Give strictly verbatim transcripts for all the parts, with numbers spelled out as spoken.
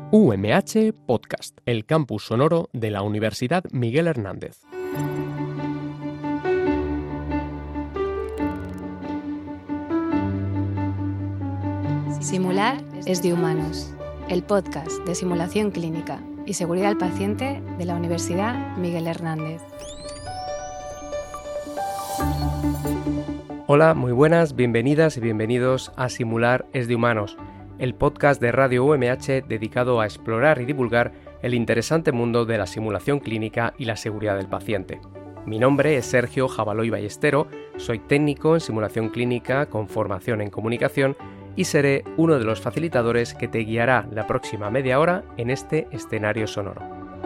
U M H Podcast, el campus sonoro de la Universidad Miguel Hernández. Simular es de humanos, el podcast de simulación clínica y seguridad al paciente de la Universidad Miguel Hernández. Hola, muy buenas, bienvenidas y bienvenidos a Simular es de humanos, el podcast de Radio U M H dedicado a explorar y divulgar el interesante mundo de la simulación clínica y la seguridad del paciente. Mi nombre es Sergio Jabaloy Ballestero, soy técnico en simulación clínica con formación en comunicación y seré uno de los facilitadores que te guiará la próxima media hora en este escenario sonoro.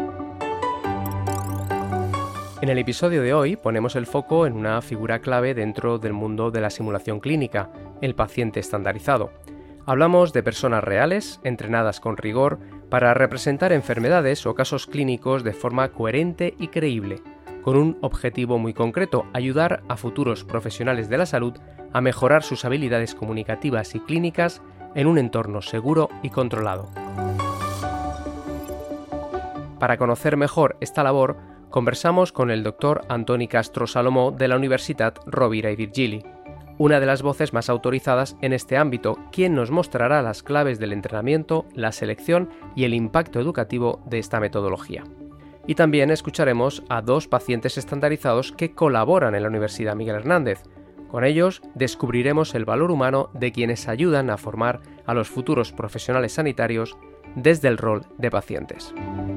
En el episodio de hoy ponemos el foco en una figura clave dentro del mundo de la simulación clínica, el paciente estandarizado. Hablamos de personas reales, entrenadas con rigor, para representar enfermedades o casos clínicos de forma coherente y creíble, con un objetivo muy concreto: ayudar a futuros profesionales de la salud a mejorar sus habilidades comunicativas y clínicas en un entorno seguro y controlado. Para conocer mejor esta labor, conversamos con el doctor Antoni Castro Salomó de la Universitat Rovira i Virgili, una de las voces más autorizadas en este ámbito, quien nos mostrará las claves del entrenamiento, la selección y el impacto educativo de esta metodología. Y también escucharemos a dos pacientes estandarizados que colaboran en la Universidad Miguel Hernández. Con ellos descubriremos el valor humano de quienes ayudan a formar a los futuros profesionales sanitarios desde el rol de pacientes.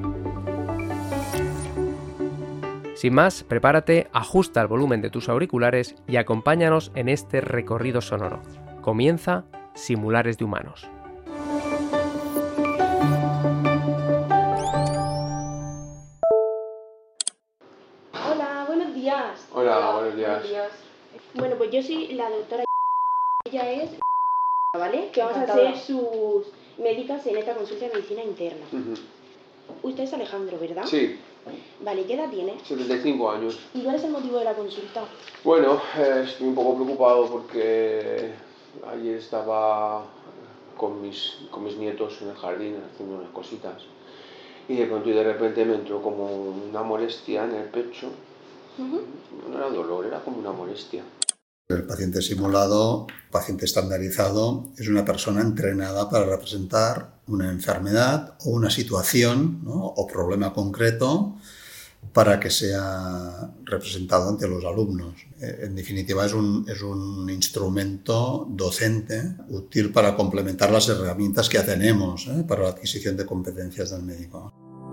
Sin más, prepárate, ajusta el volumen de tus auriculares y acompáñanos en este recorrido sonoro. Comienza Simular es de humanos. Hola, buenos días. Hola, Hola buenos, días. buenos días. Bueno, pues yo soy la doctora. Ella es, ¿vale? Que vamos a hacer sus médicas en esta consulta de medicina interna. Uh-huh. Usted es Alejandro, ¿verdad? Sí. Vale, ¿qué edad tiene? setenta y cinco años. ¿Y cuál es el motivo de la consulta? Bueno, eh, estoy un poco preocupado porque ayer estaba con mis, con mis nietos en el jardín haciendo unas cositas y de pronto y de repente me entró como una molestia en el pecho. Uh-huh. No era dolor, era como una molestia. El paciente simulado, paciente estandarizado, es una persona entrenada para representar una enfermedad o una situación, ¿no?, o problema concreto para que sea representado ante los alumnos. En definitiva, es un, es un instrumento docente útil para complementar las herramientas que ya tenemos, ¿eh?, para la adquisición de competencias del médico.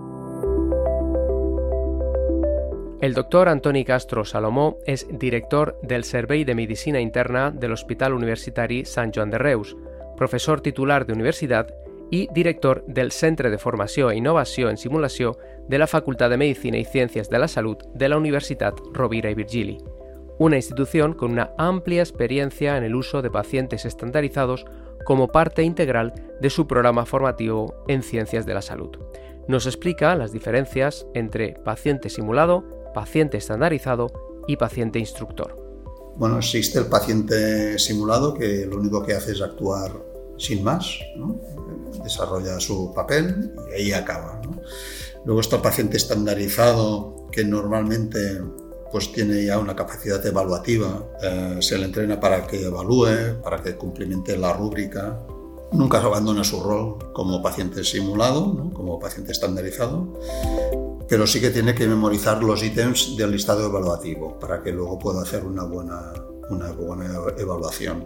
El doctor Antoni Castro Salomó es director del Servei de Medicina Interna del Hospital Universitari Sant Joan de Reus, professor titular de universitat i director del Centre de Formació i Innovació en Simulació de la Facultad de Medicina y Ciencias de la Salud de la Universitat Rovira i Virgili, una institución con una amplia experiencia en el uso de pacientes estandarizados como parte integral de su programa formativo en Ciencias de la Salud. Nos explica las diferencias entre paciente simulado, paciente estandarizado y paciente instructor. Bueno, existe el paciente simulado, que lo único que hace es actuar sin más, ¿no? Desarrolla su papel y ahí acaba, ¿no? Luego está el paciente estandarizado, que normalmente pues tiene ya una capacidad evaluativa, eh, se le entrena para que evalúe, para que cumplimente la rúbrica. Nunca abandona su rol como paciente simulado, ¿no?, como paciente estandarizado, pero sí que tiene que memorizar los ítems del listado evaluativo para que luego pueda hacer una buena, una buena evaluación.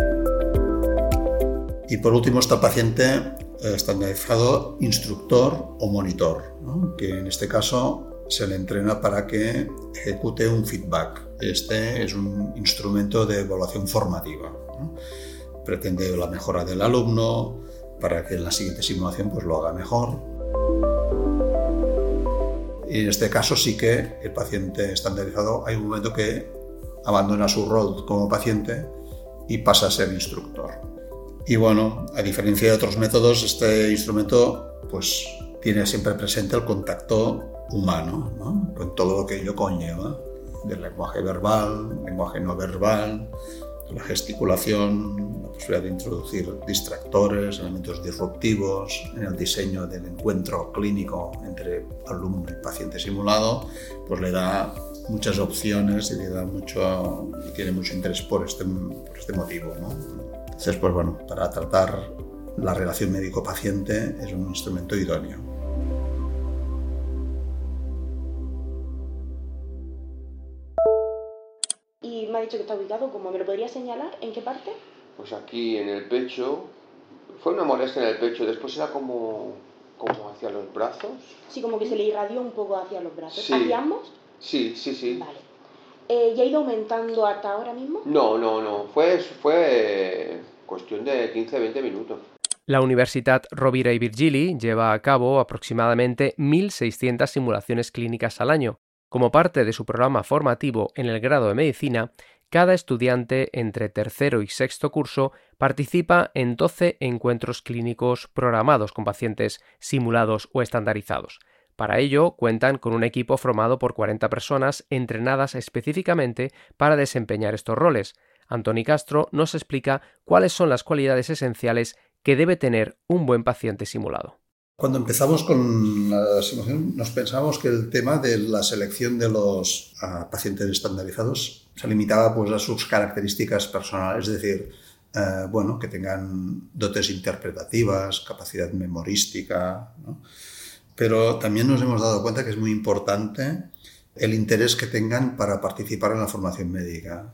Y por último está el paciente estandarizado instructor o monitor, ¿no?, que en este caso se le entrena para que ejecute un feedback. Este es un instrumento de evaluación formativa, ¿no? Pretende la mejora del alumno para que en la siguiente simulación pues, lo haga mejor. Y en este caso sí que el paciente estandarizado hay un momento que abandona su rol como paciente y pasa a ser instructor. Y bueno, a diferencia de otros métodos, este instrumento pues, tiene siempre presente el contacto humano, ¿no?, con todo lo que ello conlleva, del lenguaje verbal, lenguaje no verbal, La gesticulación, la posibilidad de introducir distractores, elementos disruptivos en el diseño del encuentro clínico entre alumno y paciente simulado, pues le da muchas opciones y le da mucho, y tiene mucho interés por este, por este motivo, ¿no? Entonces, pues bueno, para tratar la relación médico-paciente es un instrumento idóneo. Y me ha dicho que está ubicado, ¿cómo? ¿Me lo podría señalar? ¿En qué parte? Pues aquí en el pecho, fue una molestia en el pecho, después era como, como hacia los brazos. Sí, como que se le irradió un poco hacia los brazos. Sí. ¿Hacia ambos? Sí, sí, sí. Vale. Eh, ¿Ya ha ido aumentando hasta ahora mismo? No, no, no, fue, fue cuestión de quince a veinte minutos. La Universitat Rovira i Virgili lleva a cabo aproximadamente mil seiscientas simulaciones clínicas al año. Como parte de su programa formativo en el grado de medicina, cada estudiante entre tercero y sexto curso participa en doce encuentros clínicos programados con pacientes simulados o estandarizados. Para ello, cuentan con un equipo formado por cuarenta personas entrenadas específicamente para desempeñar estos roles. Antoni Castro nos explica cuáles son las cualidades esenciales que debe tener un buen paciente simulado. Cuando empezamos con la simulación nos pensábamos que el tema de la selección de los uh, pacientes estandarizados se limitaba pues, a sus características personales, es decir, uh, bueno, que tengan dotes interpretativas, capacidad memorística, ¿no? Pero también nos hemos dado cuenta que es muy importante el interés que tengan para participar en la formación médica.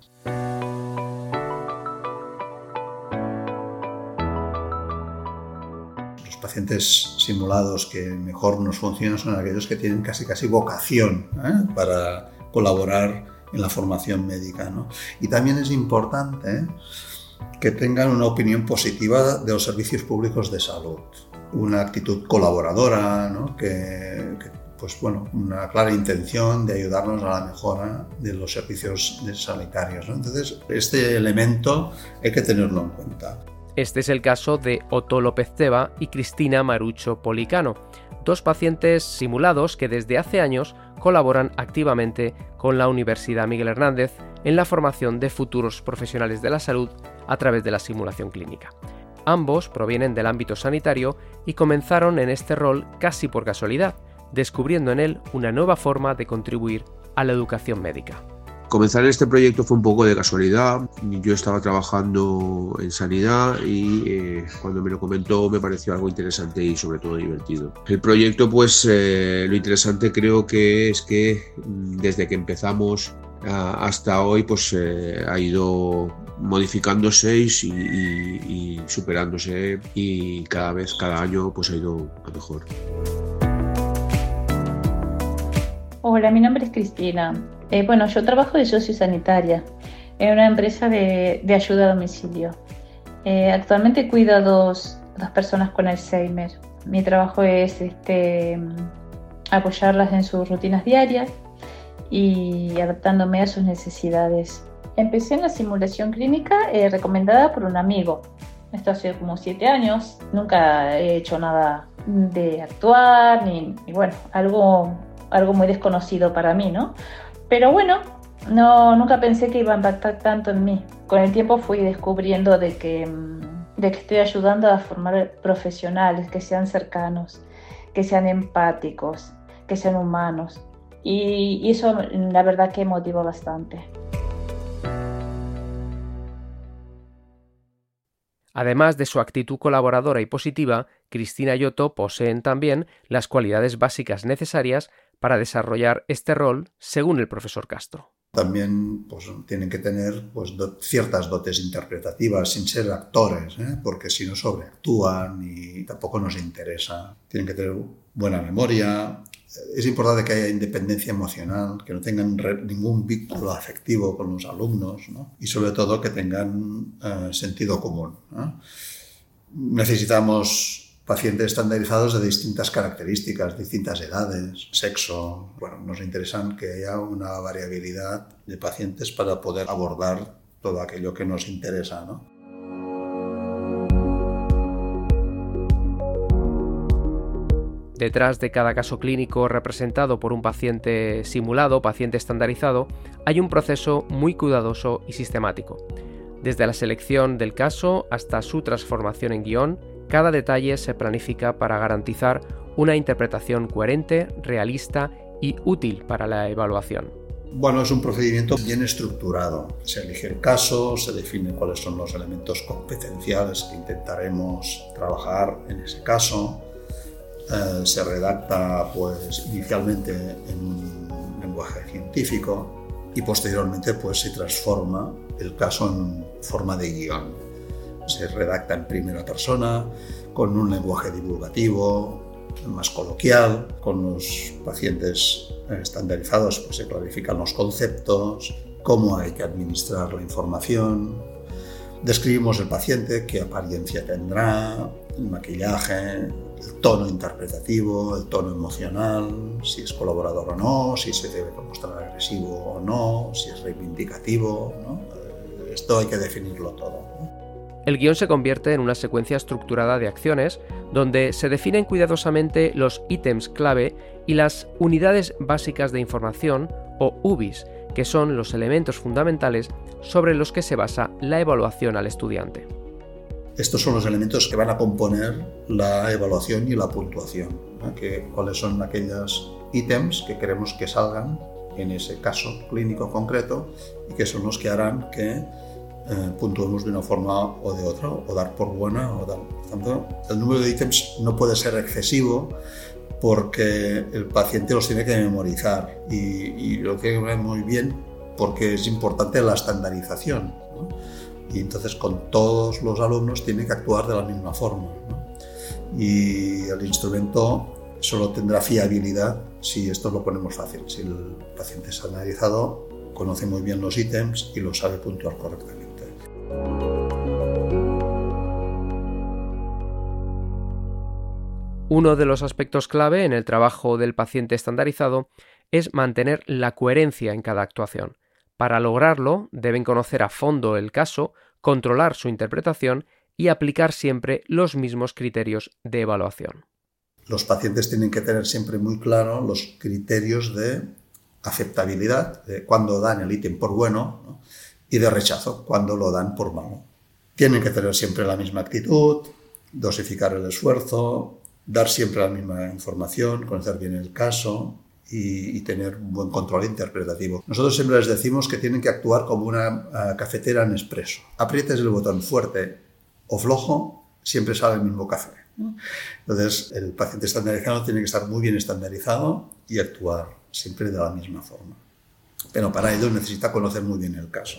Pacientes simulados que mejor nos funcionan son aquellos que tienen casi casi vocación ¿eh? para colaborar en la formación médica, ¿no? Y también es importante ¿eh? que tengan una opinión positiva de los servicios públicos de salud, una actitud colaboradora, ¿no? que, que pues bueno, una clara intención de ayudarnos a la mejora de los servicios sanitarios, ¿no? Entonces, este elemento hay que tenerlo en cuenta. Este es el caso de Otto López Teba y Cristina Marucho Policano, dos pacientes simulados que desde hace años colaboran activamente con la Universidad Miguel Hernández en la formación de futuros profesionales de la salud a través de la simulación clínica. Ambos provienen del ámbito sanitario y comenzaron en este rol casi por casualidad, descubriendo en él una nueva forma de contribuir a la educación médica. Comenzar este proyecto fue un poco de casualidad. Yo estaba trabajando en sanidad y eh, cuando me lo comentó me pareció algo interesante y sobre todo divertido. El proyecto, pues eh, lo interesante creo que es que desde que empezamos uh, hasta hoy pues eh, ha ido modificándose y, y, y superándose y cada vez, cada año pues ha ido a mejor. Hola, mi nombre es Cristina. Eh, bueno, yo trabajo de sociosanitaria en una empresa de, de ayuda a domicilio. Eh, actualmente cuido a dos, dos personas con Alzheimer. Mi trabajo es este, apoyarlas en sus rutinas diarias y adaptándome a sus necesidades. Empecé en la simulación clínica eh, recomendada por un amigo. Esto hace como siete años. Nunca he hecho nada de actuar, ni, ni bueno, algo, algo muy desconocido para mí, ¿no? Pero bueno, no, nunca pensé que iba a impactar tanto en mí. Con el tiempo fui descubriendo de que, de que estoy ayudando a formar profesionales que sean cercanos, que sean empáticos, que sean humanos. Y, y eso la verdad que motiva bastante. Además de su actitud colaboradora y positiva, Cristina y Otto poseen también las cualidades básicas necesarias para desarrollar este rol, según el profesor Castro. También pues, tienen que tener pues, do- ciertas dotes interpretativas sin ser actores, ¿eh? porque si no sobreactúan y tampoco nos interesa. Tienen que tener buena memoria. Es importante que haya independencia emocional, que no tengan re- ningún vínculo afectivo con los alumnos, ¿no? Y sobre todo que tengan uh, sentido común, ¿no? Necesitamos pacientes estandarizados de distintas características, distintas edades, sexo. Bueno, nos interesan que haya una variabilidad de pacientes para poder abordar todo aquello que nos interesa, ¿no? Detrás de cada caso clínico representado por un paciente simulado, paciente estandarizado, hay un proceso muy cuidadoso y sistemático. Desde la selección del caso hasta su transformación en guión, cada detalle se planifica para garantizar una interpretación coherente, realista y útil para la evaluación. Bueno, es un procedimiento bien estructurado. Se elige el caso, se define cuáles son los elementos competenciales que intentaremos trabajar en ese caso. Eh, se redacta pues, inicialmente en un lenguaje científico y posteriormente pues, se transforma el caso en forma de guión. Se redacta en primera persona, con un lenguaje divulgativo, más coloquial. Con los pacientes estandarizados pues, se clarifican los conceptos, cómo hay que administrar la información. Describimos el paciente, qué apariencia tendrá, el maquillaje, el tono interpretativo, el tono emocional, si es colaborador o no, si se debe mostrar agresivo o no, si es reivindicativo, ¿no? Esto hay que definirlo todo, ¿no? El guión se convierte en una secuencia estructurada de acciones donde se definen cuidadosamente los ítems clave y las unidades básicas de información o U B Is, que son los elementos fundamentales sobre los que se basa la evaluación al estudiante. Estos son los elementos que van a componer la evaluación y la puntuación, ¿no? Que, cuáles son aquellos ítems que queremos que salgan en ese caso clínico concreto y que son los que harán que Eh, puntuemos de una forma o de otra, o dar por buena o dar. Por tanto, el número de ítems no puede ser excesivo porque el paciente los tiene que memorizar y, y lo tiene que ver muy bien porque es importante la estandarización, ¿no? Y entonces con todos los alumnos tiene que actuar de la misma forma, ¿no? Y el instrumento solo tendrá fiabilidad si esto lo ponemos fácil, si el paciente estandarizado conoce muy bien los ítems y lo sabe puntuar correctamente. Uno de los aspectos clave en el trabajo del paciente estandarizado es mantener la coherencia en cada actuación. Para lograrlo, deben conocer a fondo el caso, controlar su interpretación y aplicar siempre los mismos criterios de evaluación. Los pacientes tienen que tener siempre muy claro los criterios de aceptabilidad, de cuándo dan el ítem por bueno, ¿no? Y de rechazo, cuando lo dan por malo. Tienen que tener siempre la misma actitud, dosificar el esfuerzo, dar siempre la misma información, conocer bien el caso y, y tener un buen control interpretativo. Nosotros siempre les decimos que tienen que actuar como una uh, cafetera en expreso. Aprietes el botón fuerte o flojo, siempre sale el mismo café, ¿no? Entonces, el paciente estandarizado tiene que estar muy bien estandarizado y actuar siempre de la misma forma. Pero para ello necesita conocer muy bien el caso.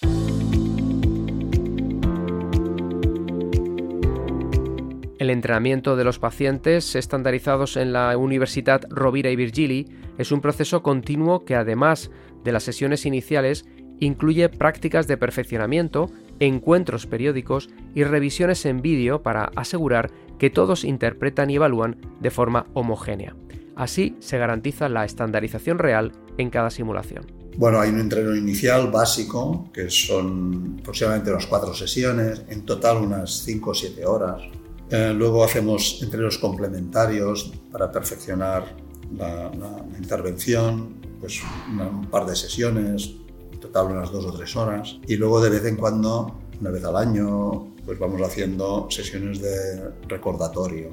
El entrenamiento de los pacientes estandarizados en la Universitat Rovira i Virgili es un proceso continuo que, además de las sesiones iniciales, incluye prácticas de perfeccionamiento, encuentros periódicos y revisiones en vídeo para asegurar que todos interpretan y evalúan de forma homogénea. Así se garantiza la estandarización real en cada simulación. Bueno, hay un entreno inicial básico, que son aproximadamente unas cuatro sesiones, en total unas cinco o siete horas. Eh, luego hacemos entrenos complementarios para perfeccionar la, la, la intervención, pues una, un par de sesiones, en total unas dos o tres horas. Y luego de vez en cuando, una vez al año, pues vamos haciendo sesiones de recordatorio.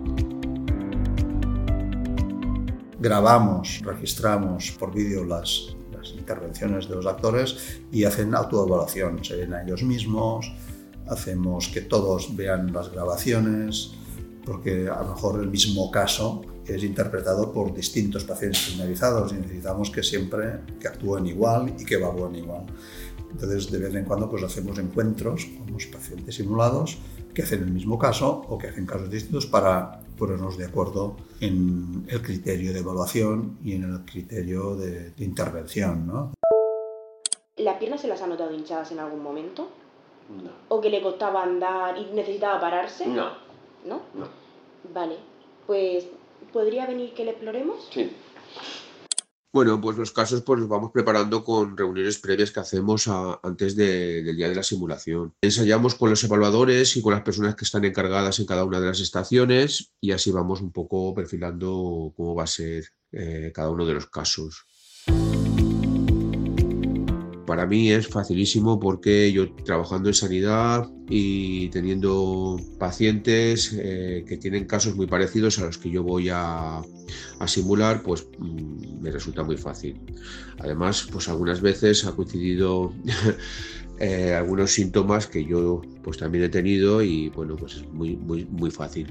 Grabamos, registramos por vídeo las, las intervenciones de los actores y hacen autoevaluación, se ven a ellos mismos. Hacemos que todos vean las grabaciones, porque a lo mejor el mismo caso es interpretado por distintos pacientes estandardizados y necesitamos que siempre que actúen igual y que evalúen igual. Entonces, de vez en cuando pues, hacemos encuentros con los pacientes simulados que hacen el mismo caso o que hacen casos distintos para ponernos de acuerdo en el criterio de evaluación y en el criterio de, de intervención, ¿no? ¿Las piernas se las ha notado hinchadas en algún momento? No. ¿O que le costaba andar y necesitaba pararse? No. ¿No? No. Vale, pues ¿podría venir que le exploremos? Sí. Bueno, pues los casos pues los vamos preparando con reuniones previas que hacemos a, antes de, del día de la simulación. Ensayamos con los evaluadores y con las personas que están encargadas en cada una de las estaciones y así vamos un poco perfilando cómo va a ser eh, cada uno de los casos. Para mí es facilísimo porque yo trabajando en sanidad y teniendo pacientes eh, que tienen casos muy parecidos a los que yo voy a, a simular, pues mmm, me resulta muy fácil. Además, pues algunas veces ha coincidido eh, algunos síntomas que yo pues también he tenido y bueno, pues es muy, muy, muy fácil.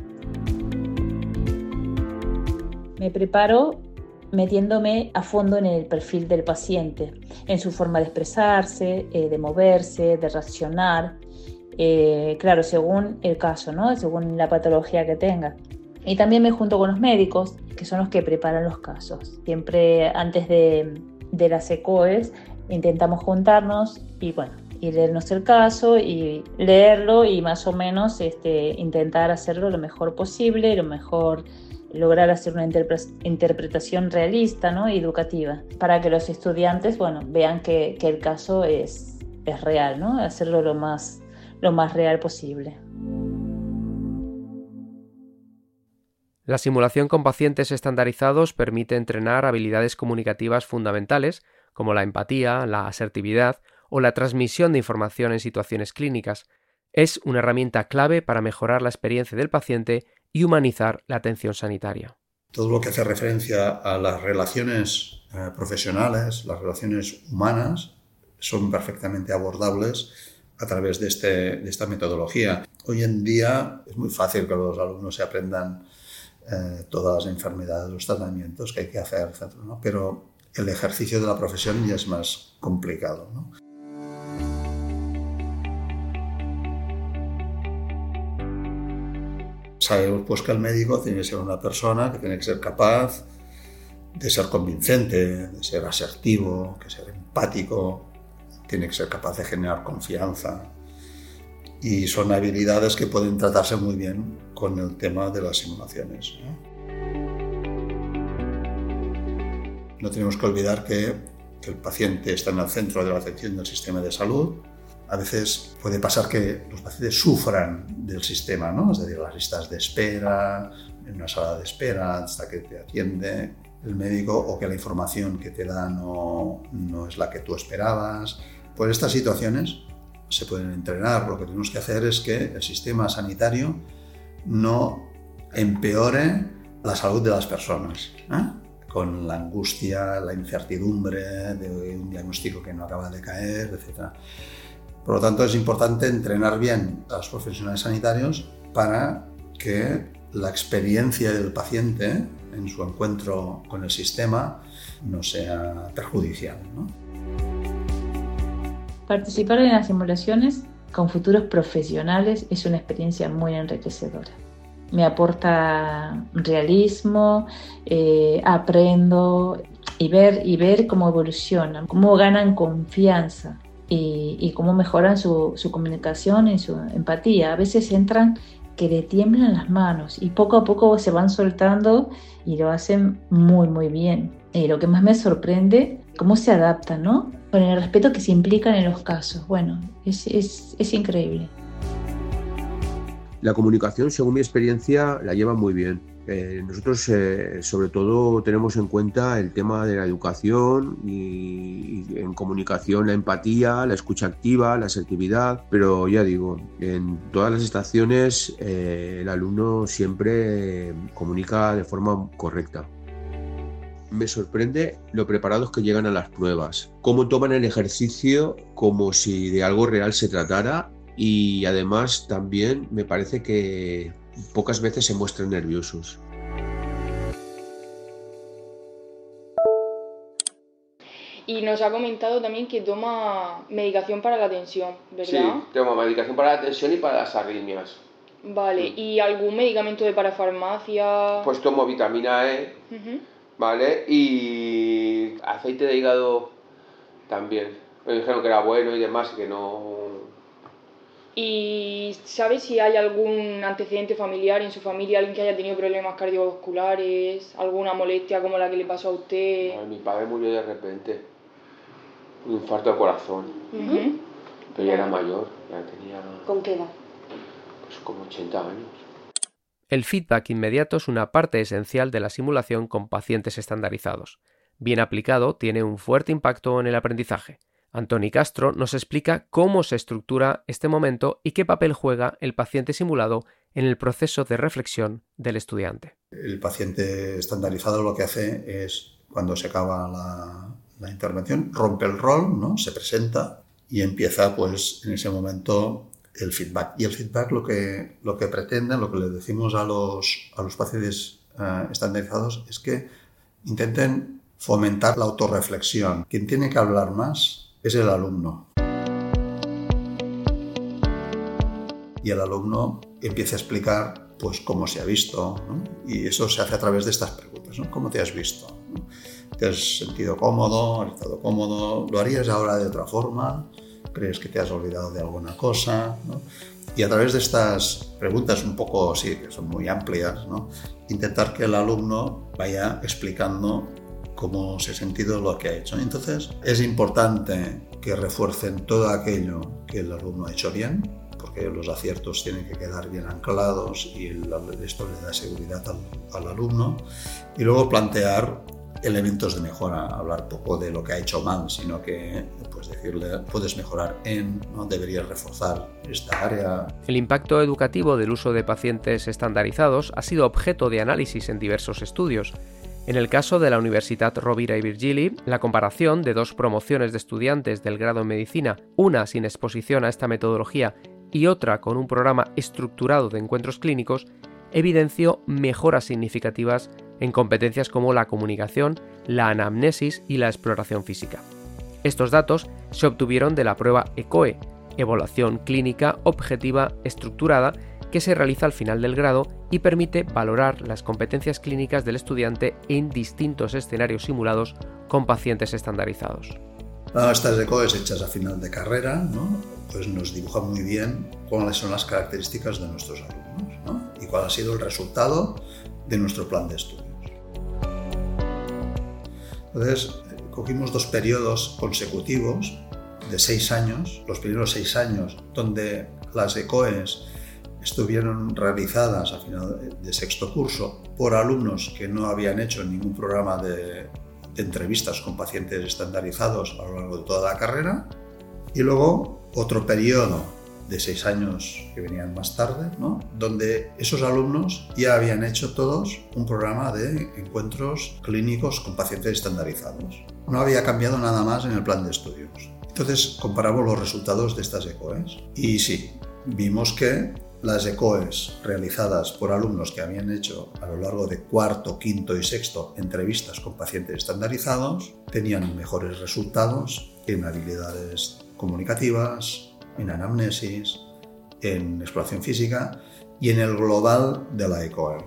Me preparo metiéndome a fondo en el perfil del paciente, en su forma de expresarse, eh, de moverse, de reaccionar, eh, claro, según el caso, ¿no? Según la patología que tenga. Y también me junto con los médicos, que son los que preparan los casos. Siempre antes de, de las E C O Es intentamos juntarnos y bueno, y leernos el caso y leerlo y más o menos este, intentar hacerlo lo mejor posible, lo mejor lograr hacer una interpre- interpretación realista, ¿no? Y educativa, para que los estudiantes, bueno, vean que, que el caso es, es real, ¿no? Hacerlo lo más, lo más real posible. La simulación con pacientes estandarizados permite entrenar habilidades comunicativas fundamentales, como la empatía, la asertividad o la transmisión de información en situaciones clínicas. Es una herramienta clave para mejorar la experiencia del paciente y humanizar la atención sanitaria. Todo lo que hace referencia a las relaciones eh, profesionales, las relaciones humanas, son perfectamente abordables a través de, este, de esta metodología. Hoy en día es muy fácil que los alumnos se aprendan eh, todas las enfermedades, los tratamientos que hay que hacer, etcétera, ¿no? Pero el ejercicio de la profesión ya es más complicado, ¿no? Sabemos pues que el médico tiene que ser una persona que tiene que ser capaz de ser convincente, de ser asertivo, de ser empático, tiene que ser capaz de generar confianza. Y son habilidades que pueden tratarse muy bien con el tema de las simulaciones, ¿no? No tenemos que olvidar que, que el paciente está en el centro de la atención del sistema de salud. A veces puede pasar que los pacientes sufran del sistema, ¿no? Es decir, las listas de espera, en una sala de espera hasta que te atiende el médico o que la información que te da no, no es la que tú esperabas. Pues estas situaciones se pueden entrenar. Lo que tenemos que hacer es que el sistema sanitario no empeore la salud de las personas, ¿eh? Con la angustia, la incertidumbre de un diagnóstico que no acaba de caer, etcétera. Por lo tanto, es importante entrenar bien a los profesionales sanitarios para que la experiencia del paciente en su encuentro con el sistema no sea perjudicial, ¿no? Participar en las simulaciones con futuros profesionales es una experiencia muy enriquecedora. Me aporta realismo, eh, aprendo y ver, y ver cómo evolucionan, cómo ganan confianza. Y, y cómo mejoran su, su comunicación y su empatía. A veces entran que le tiemblan las manos y poco a poco se van soltando y lo hacen muy muy bien. Y lo que más me sorprende, cómo se adaptan, ¿no? Con el respeto que se implican en los casos. Bueno, es, es, es increíble. La comunicación, según mi experiencia, la llevan muy bien. Eh, nosotros eh, sobre todo tenemos en cuenta el tema de la educación y, y en comunicación la empatía, la escucha activa, la asertividad, pero ya digo, en todas las estaciones eh, el alumno siempre eh, comunica de forma correcta. Me sorprende lo preparados que llegan a las pruebas, cómo toman el ejercicio como si de algo real se tratara y además también me parece que pocas veces se muestran nerviosos. Y nos ha comentado también que toma medicación para la tensión, ¿verdad? Sí, tomo medicación para la tensión y para las arritmias. Vale, mm. ¿Y algún medicamento de parafarmacia? Pues tomo vitamina E, uh-huh. ¿Vale? Y aceite de hígado también. Me dijeron que era bueno y demás, que no... ¿Y sabe si hay algún antecedente familiar en su familia, alguien que haya tenido problemas cardiovasculares, alguna molestia como la que le pasó a usted? No, mi padre murió de repente, un infarto de corazón, uh-huh. Pero ya era mayor, ya tenía... ¿Con qué edad? Pues como ochenta años. El feedback inmediato es una parte esencial de la simulación con pacientes estandarizados. Bien aplicado, tiene un fuerte impacto en el aprendizaje. Antoni Castro nos explica cómo se estructura este momento y qué papel juega el paciente simulado en el proceso de reflexión del estudiante. El paciente estandarizado lo que hace es, cuando se acaba la, la intervención, rompe el rol, ¿no? Se presenta y empieza, pues, en ese momento el feedback. Y el feedback lo que, lo que pretende, lo que le decimos a los, a los pacientes uh, estandarizados es que intenten fomentar la autorreflexión. Quien tiene que hablar más es el alumno. Y el alumno empieza a explicar, pues, cómo se ha visto, ¿no? Y eso se hace a través de estas preguntas, ¿no? ¿Cómo te has visto? ¿No? ¿Te has sentido cómodo? ¿Has estado cómodo? ¿Lo harías ahora de otra forma? ¿Crees que te has olvidado de alguna cosa? ¿No? Y a través de estas preguntas un poco, sí, que son muy amplias, ¿no? Intentar que el alumno vaya explicando cómo se ha sentido lo que ha hecho. Entonces, es importante que refuercen todo aquello que el alumno ha hecho bien, porque los aciertos tienen que quedar bien anclados y esto le da seguridad al, al alumno. Y luego plantear elementos de mejora, hablar poco de lo que ha hecho mal, sino que, pues, decirle, puedes mejorar en, ¿no? Deberías reforzar esta área. El impacto educativo del uso de pacientes estandarizados ha sido objeto de análisis en diversos estudios. En el caso de la Universitat Rovira i Virgili, la comparación de dos promociones de estudiantes del grado en medicina, una sin exposición a esta metodología y otra con un programa estructurado de encuentros clínicos, evidenció mejoras significativas en competencias como la comunicación, la anamnesis y la exploración física. Estos datos se obtuvieron de la prueba ECOE, Evaluación Clínica Objetiva Estructurada, que se realiza al final del grado y permite valorar las competencias clínicas del estudiante en distintos escenarios simulados con pacientes estandarizados. Bueno, estas ECOEs hechas a final de carrera, ¿no? Pues nos dibujan muy bien cuáles son las características de nuestros alumnos, ¿no? Y cuál ha sido el resultado de nuestro plan de estudios. Entonces, cogimos dos periodos consecutivos de seis años, los primeros seis años, donde las ECOEs estuvieron realizadas a final de sexto curso por alumnos que no habían hecho ningún programa de, de entrevistas con pacientes estandarizados a lo largo de toda la carrera, y luego otro periodo de seis años que venían más tarde, ¿no? Donde esos alumnos ya habían hecho todos un programa de encuentros clínicos con pacientes estandarizados. No había cambiado nada más en el plan de estudios. Entonces comparamos los resultados de estas ECOEs y sí, vimos que las ECOEs realizadas por alumnos que habían hecho a lo largo de cuarto, quinto y sexto entrevistas con pacientes estandarizados tenían mejores resultados en habilidades comunicativas, en anamnesis, en exploración física y en el global de la ECOE.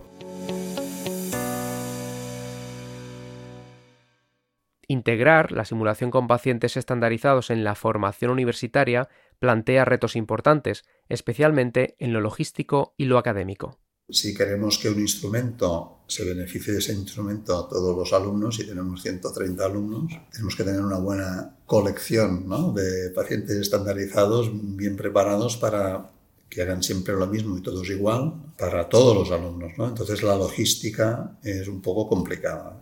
Integrar la simulación con pacientes estandarizados en la formación universitaria plantea retos importantes, especialmente en lo logístico y lo académico. Si queremos que un instrumento se beneficie de ese instrumento a todos los alumnos, si tenemos ciento treinta alumnos, tenemos que tener una buena colección, ¿no?, de pacientes estandarizados bien preparados para que hagan siempre lo mismo y todos igual para todos los alumnos, ¿no? Entonces la logística es un poco complicada.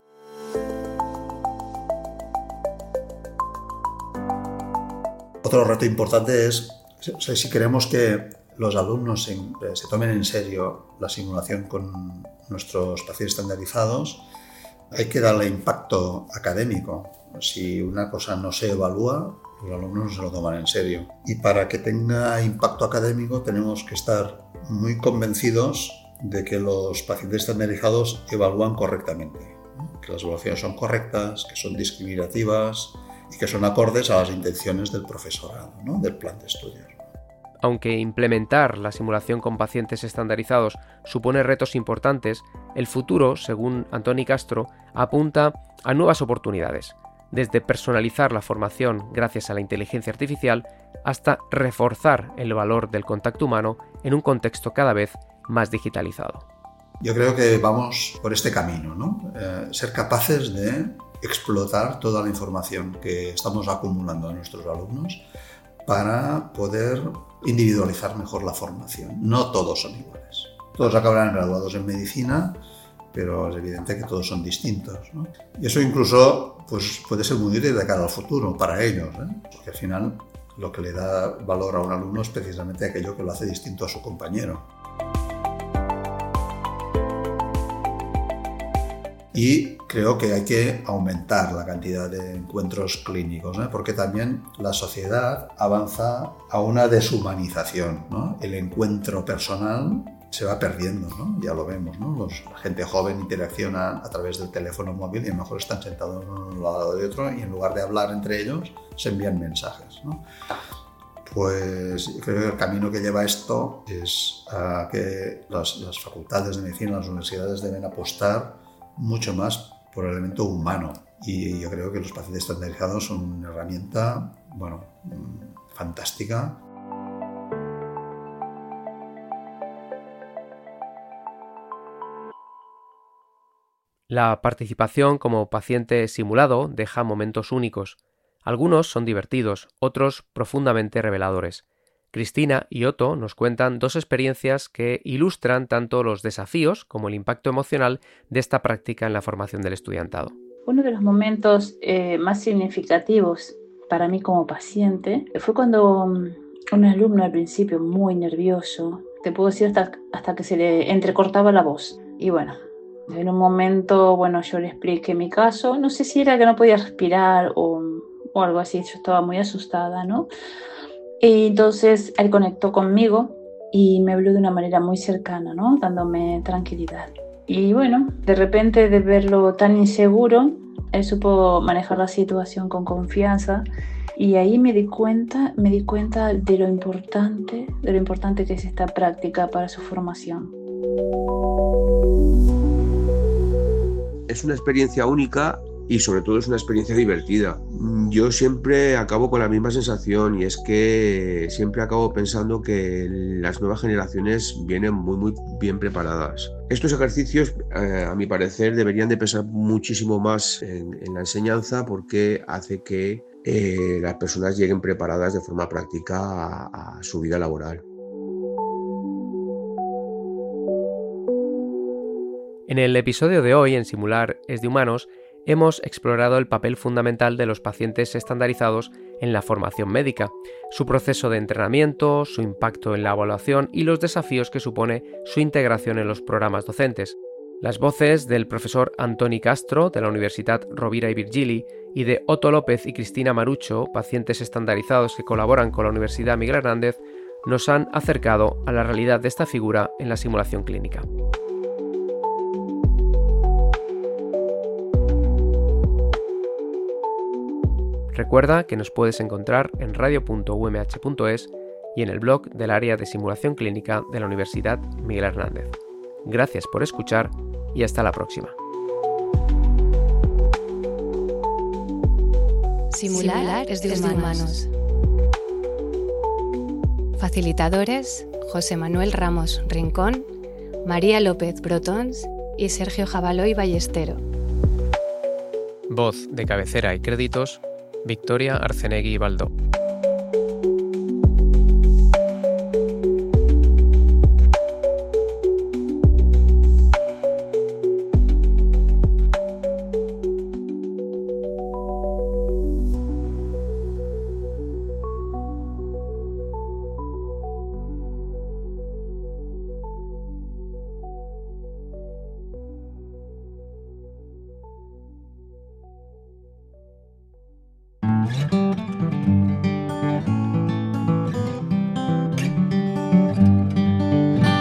Otro reto importante es, o sea, si queremos que los alumnos se, se tomen en serio la simulación con nuestros pacientes estandarizados, hay que darle impacto académico. Si una cosa no se evalúa, los alumnos no se lo toman en serio. Y para que tenga impacto académico tenemos que estar muy convencidos de que los pacientes estandarizados evalúan correctamente, ¿no? Que las evaluaciones son correctas, que son discriminativas y que son acordes a las intenciones del profesorado, ¿no?, del plan de estudios. Aunque implementar la simulación con pacientes estandarizados supone retos importantes, el futuro, según Antoni Castro, apunta a nuevas oportunidades, desde personalizar la formación gracias a la inteligencia artificial hasta reforzar el valor del contacto humano en un contexto cada vez más digitalizado. Yo creo que vamos por este camino, ¿no? Eh, ser capaces de explotar toda la información que estamos acumulando a nuestros alumnos para poder individualizar mejor la formación. No todos son iguales. Todos acabarán graduados en medicina, pero es evidente que todos son distintos, ¿no? Y eso incluso pues, puede ser muy útil de cara al futuro para ellos, ¿eh? Porque al final lo que le da valor a un alumno es precisamente aquello que lo hace distinto a su compañero. Y creo que hay que aumentar la cantidad de encuentros clínicos, ¿eh? Porque también la sociedad avanza a una deshumanización, ¿no? El encuentro personal se va perdiendo, ¿no? Ya lo vemos, ¿no? Los, la gente joven interacciona a través del teléfono móvil y a lo mejor están sentados uno al lado de otro y en lugar de hablar entre ellos se envían mensajes, ¿no? Pues creo que el camino que lleva esto es a que las, las facultades de medicina, las universidades deben apostar mucho más por el elemento humano, y yo creo que los pacientes estandarizados son una herramienta, bueno, fantástica. La participación como paciente simulado deja momentos únicos. Algunos son divertidos, otros profundamente reveladores. Cristina y Otto nos cuentan dos experiencias que ilustran tanto los desafíos como el impacto emocional de esta práctica en la formación del estudiantado. Uno de los momentos eh, más significativos para mí como paciente fue cuando un alumno al principio muy nervioso, te puedo decir hasta, hasta que se le entrecortaba la voz. Y bueno, en un momento, bueno, yo le expliqué mi caso, no sé si era que no podía respirar o, o algo así, yo estaba muy asustada, ¿no? Y entonces él conectó conmigo y me habló de una manera muy cercana, ¿no? Dándome tranquilidad. Y bueno, de repente de verlo tan inseguro, él supo manejar la situación con confianza y ahí me di cuenta, me di cuenta de lo importante, de lo importante que es esta práctica para su formación. Es una experiencia única y sobre todo es una experiencia divertida. Yo siempre acabo con la misma sensación y es que siempre acabo pensando que las nuevas generaciones vienen muy muy bien preparadas. Estos ejercicios, eh, a mi parecer, deberían de pesar muchísimo más en, en la enseñanza porque hace que eh, las personas lleguen preparadas de forma práctica a, a su vida laboral. En el episodio de hoy, en Simular es de Humanos, hemos explorado el papel fundamental de los pacientes estandarizados en la formación médica, su proceso de entrenamiento, su impacto en la evaluación y los desafíos que supone su integración en los programas docentes. Las voces del profesor Antoni Castro, de la Universitat Rovira i Virgili, y de Otto López y Cristina Marucho, pacientes estandarizados que colaboran con la Universidad Miguel Hernández, nos han acercado a la realidad de esta figura en la simulación clínica. Recuerda que nos puedes encontrar en radio punto u m h punto es y en el blog del área de simulación clínica de la Universidad Miguel Hernández. Gracias por escuchar y hasta la próxima. Simular es de humanos. Facilitadores: José Manuel Ramos Rincón, María López Brotons y Sergio Jabaloy Ballestero. Voz de cabecera y créditos: Victoria Arcenegui Baldó.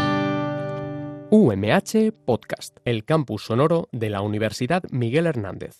U M H Podcast, el campus sonoro de la Universidad Miguel Hernández.